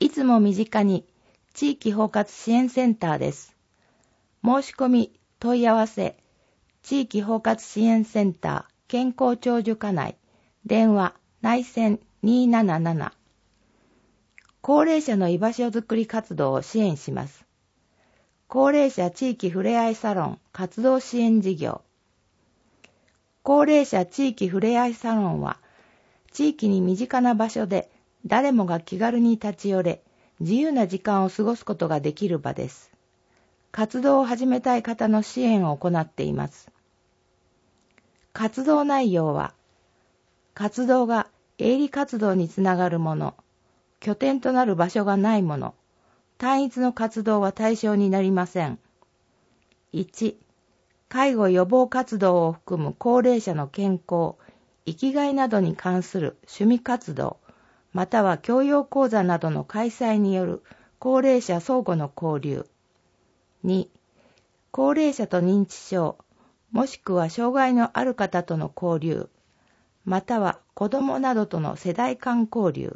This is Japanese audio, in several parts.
いつも身近に地域包括支援センターです。申し込み、問い合わせ、地域包括支援センター健康長寿課内、電話、内線277。高齢者の居場所づくり活動を支援します。高齢者地域ふれあいサロン活動支援事業。高齢者地域ふれあいサロンは、地域に身近な場所で誰もが気軽に立ち寄れ、自由な時間を過ごすことができる場です。活動を始めたい方の支援を行っています。活動内容は、活動が営利活動につながるもの、拠点となる場所がないもの、単一の活動は対象になりません。1、介護予防活動を含む高齢者の健康、生きがいなどに関する趣味活動、または教養講座などの開催による高齢者相互の交流。2、高齢者と認知症、もしくは障害のある方との交流、または子どもなどとの世代間交流。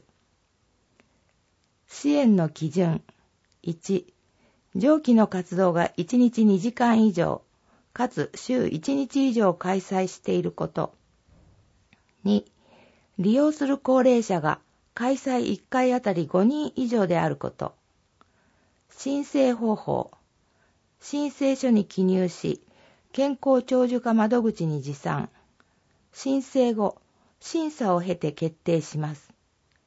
支援の基準。1、上記の活動が1日2時間以上、かつ週1日以上開催していること。2、利用する高齢者が開催1回あたり5人以上であること。申請方法。申請書に記入し、健康長寿課窓口に持参。申請後、審査を経て決定します。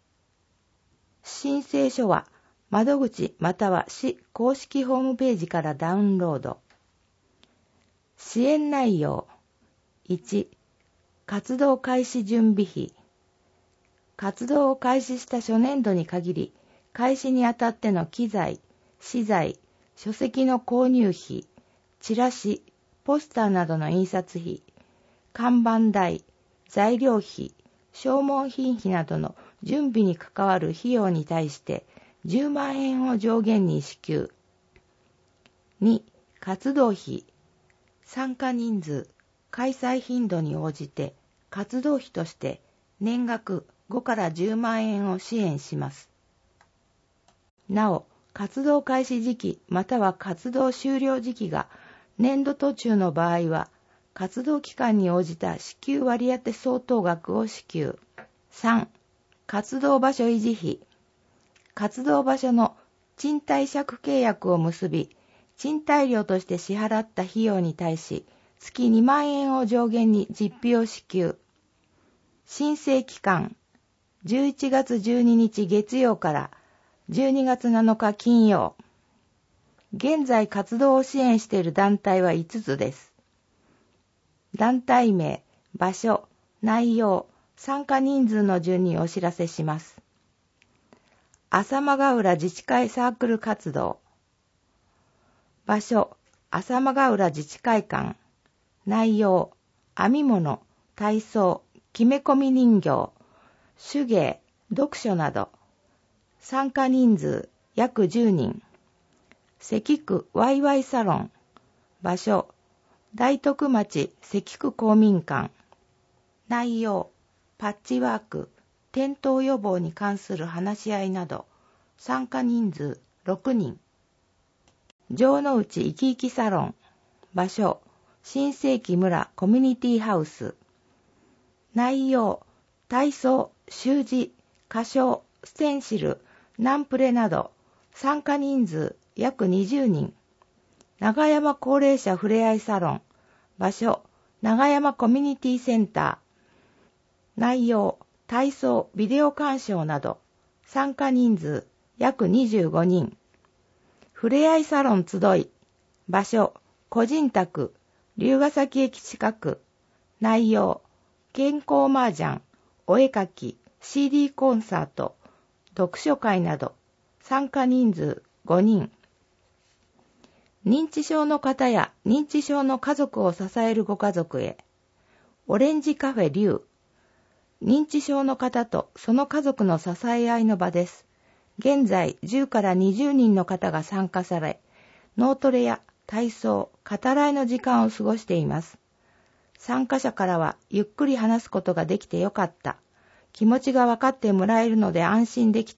申請書は窓口または市公式ホームページからダウンロード。支援内容。1、活動開始準備費。活動を開始した初年度に限り、開始にあたっての機材、資材、書籍の購入費、チラシ、ポスターなどの印刷費、看板代、材料費、消耗品費などの準備に関わる費用に対して10万円を上限に支給。2、活動費。参加人数、開催頻度に応じて活動費として年額5から10万円を支援します。なお、活動開始時期または活動終了時期が年度途中の場合は、活動期間に応じた支給割当相当額を支給。3、活動場所維持費。活動場所の賃貸借契約を結び、賃貸料として支払った費用に対し、月2万円を上限に実費を支給。申請期間、11月12日月曜から12月7日金曜。現在活動を支援している団体は5つです。団体名、場所、内容、参加人数の順にお知らせします。浅間ヶ浦自治会サークル活動。場所、浅間ヶ浦自治会館。内容、編み物、体操、木目込み人形、手芸、読書など。参加人数、約10人。関区ワイワイサロン。場所、大徳町関区公民館。内容、パッチワーク、転倒予防に関する話し合いなど。参加人数6人。城之内いきいきサロン。場所、新世紀村コミュニティハウス。内容、体操、習字、歌唱、ステンシル、ナンプレなど。参加人数約20人。長山高齢者ふれあいサロン。場所、長山コミュニティセンター。内容、体操、ビデオ鑑賞など。参加人数約25人。ふれあいサロン集い。場所、個人宅、龍ヶ崎駅近く。内容、健康麻雀、お絵描き、CD コンサート、読書会など。参加人数5人。認知症の方や認知症の家族を支えるご家族へ。オレンジカフェ龍。認知症の方とその家族の支え合いの場です。現在10から20人の方が参加され、脳トレや体操、語らいの時間を過ごしています。参加者からはゆっくり話すことができてよかった。気持ちが分かってもらえるので安心できた。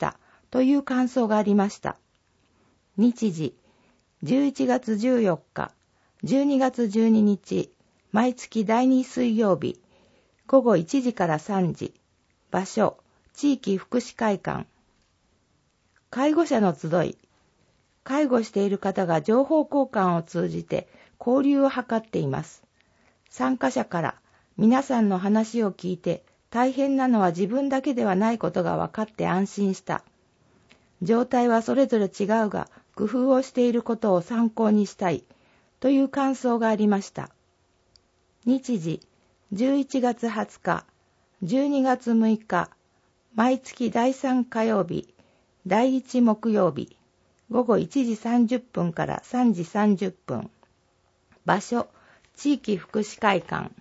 という感想がありました。日時、11月14日、12月12日、毎月第2水曜日、午後1時から3時、場所、地域福祉会館。介護者の集い。介護している方が情報交換を通じて交流を図っています。参加者から皆さんの話を聞いて大変なのは自分だけではないことが分かって安心した。状態はそれぞれ違うが工夫をしていることを参考にしたいという感想がありました。日時、11月20日、12月6日、毎月第3火曜日、第1木曜日、午後1時30分から3時30分。場所、地域福祉会館。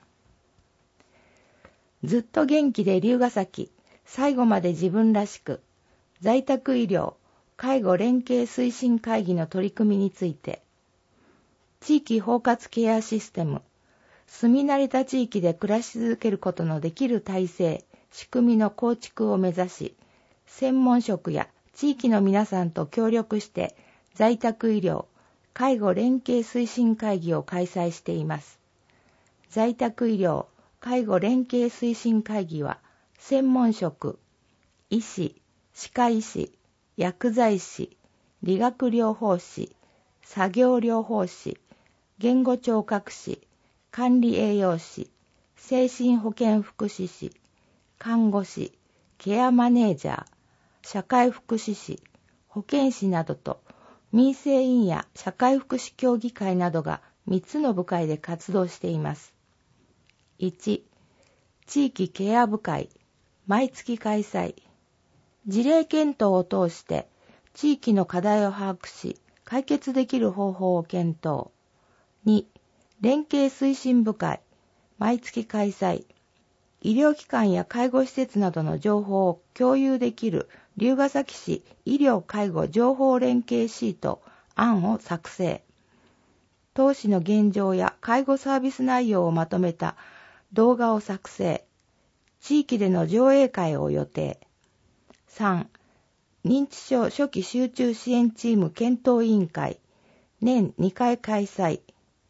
ずっと元気で龍ヶ崎、最後まで自分らしく、在宅医療、介護連携推進会議の取り組みについて、地域包括ケアシステム、住み慣れた地域で暮らし続けることのできる体制、仕組みの構築を目指し、専門職や地域の皆さんと協力して在宅医療、介護連携推進会議を開催しています。在宅医療、介護連携推進会議は、専門職、医師、歯科医師、薬剤師、理学療法士、作業療法士、言語聴覚士、管理栄養士、精神保健福祉士、看護師、ケアマネージャー、社会福祉士、保健師などと民生委員や社会福祉協議会などが3つの部会で活動しています。1、地域ケア部会、毎月開催。事例検討を通して地域の課題を把握し、解決できる方法を検討。2、連携推進部会、毎月開催。医療機関や介護施設などの情報を共有できる龍ヶ崎市医療介護情報連携シート案を作成。当市の現状や介護サービス内容をまとめた動画を作成。地域での上映会を予定。3、認知症初期集中支援チーム検討委員会、年2回開催。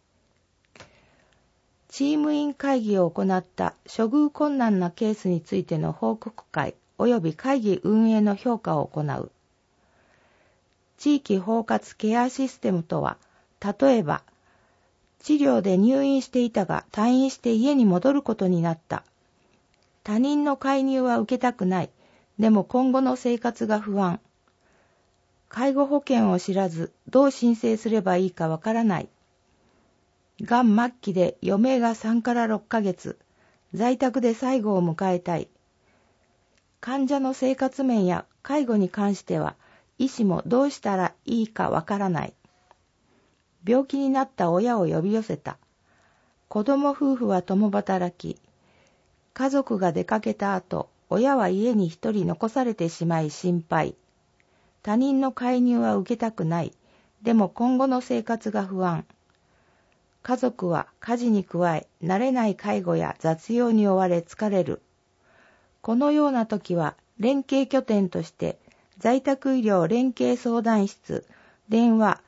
チーム員会議を行った処遇困難なケースについての報告会及び会議運営の評価を行う。地域包括ケアシステムとは、例えば、治療で入院していたが退院して家に戻ることになった。他人の介入は受けたくない。でも今後の生活が不安。介護保険を知らずどう申請すればいいかわからない。がん末期で余命が3から6ヶ月。在宅で最後を迎えたい。患者の生活面や介護に関しては医師もどうしたらいいかわからない。病気になった親を呼び寄せた。子供夫婦は共働き。家族が出かけた後、親は家に一人残されてしまい心配。他人の介入は受けたくない。でも今後の生活が不安。家族は家事に加え、慣れない介護や雑用に追われ疲れる。このような時は、連携拠点として、在宅医療連携相談室、電話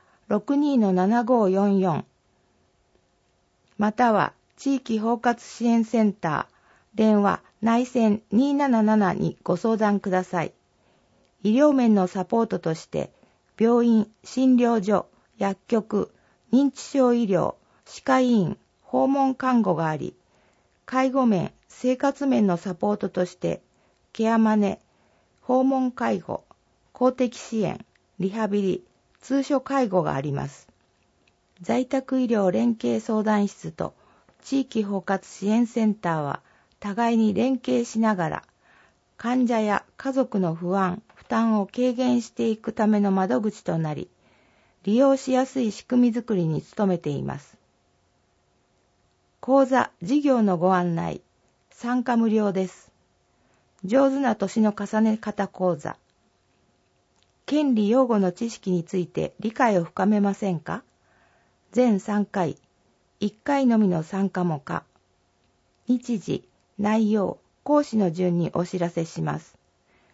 62-7544、または地域包括支援センター、電話内線277にご相談ください。医療面のサポートとして、病院、診療所、薬局、認知症医療、歯科医院、訪問看護があり、介護面、生活面のサポートとして、ケアマネ、訪問介護、公的支援、リハビリ、通所介護があります。在宅医療連携相談室と地域包括支援センターは互いに連携しながら、患者や家族の不安、負担を軽減していくための窓口となり、利用しやすい仕組みづくりに努めています。講座、事業のご案内、参加無料です。上手な年の重ね方講座。権利擁護の知識について理解を深めませんか？全3回、1回のみの参加も可。日時、内容、講師の順にお知らせします。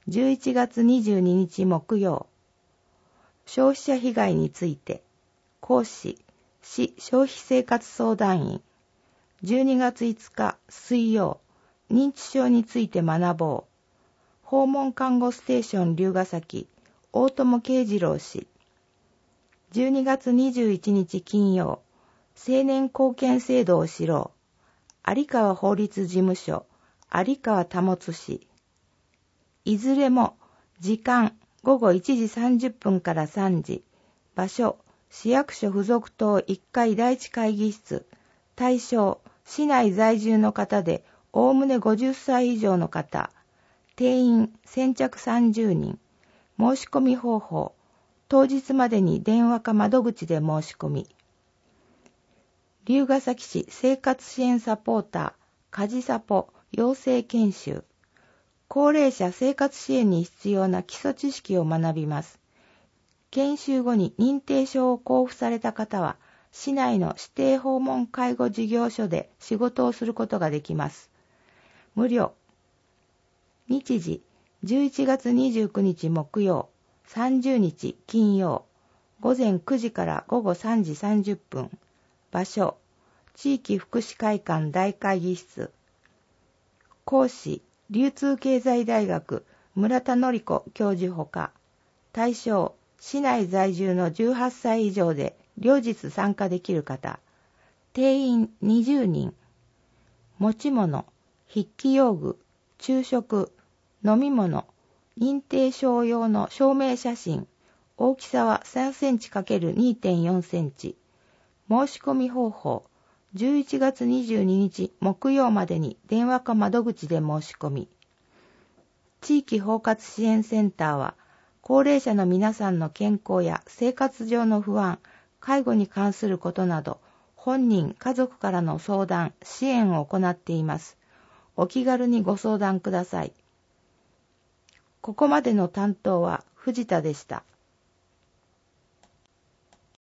11月22日木曜。消費者被害について、講師、市消費生活相談員。12月5日水曜、認知症について学ぼう。訪問看護ステーション龍ヶ崎、大友慶次郎氏。12月21日金曜、青年貢献制度を知ろう。有川法律事務所、有川保氏。いずれも時間午後1時30分から3時。場所、市役所附属棟1階第一会議室。対象、市内在住の方で、おおむね50歳以上の方。定員先着30人。申し込み方法。当日までに電話か窓口で申し込み。龍ヶ崎市生活支援サポーター、家事サポ養成研修。高齢者生活支援に必要な基礎知識を学びます。研修後に認定証を交付された方は、市内の指定訪問介護事業所で仕事をすることができます。無料。日時、11月29日木曜、30日金曜、午前9時から午後3時30分。場所、地域福祉会館大会議室。講師、流通経済大学村田典子教授ほか。対象、市内在住の18歳以上で両日参加できる方。定員20人。持ち物、筆記用具、昼食、飲み物、認定証用の証明写真。大きさは3センチ ×2.4 センチ。申し込み方法。11月22日木曜までに電話か窓口で申し込み。地域包括支援センターは、高齢者の皆さんの健康や生活上の不安、介護に関することなど、本人、家族からの相談、支援を行っています。お気軽にご相談ください。ここまでの担当は藤田でした。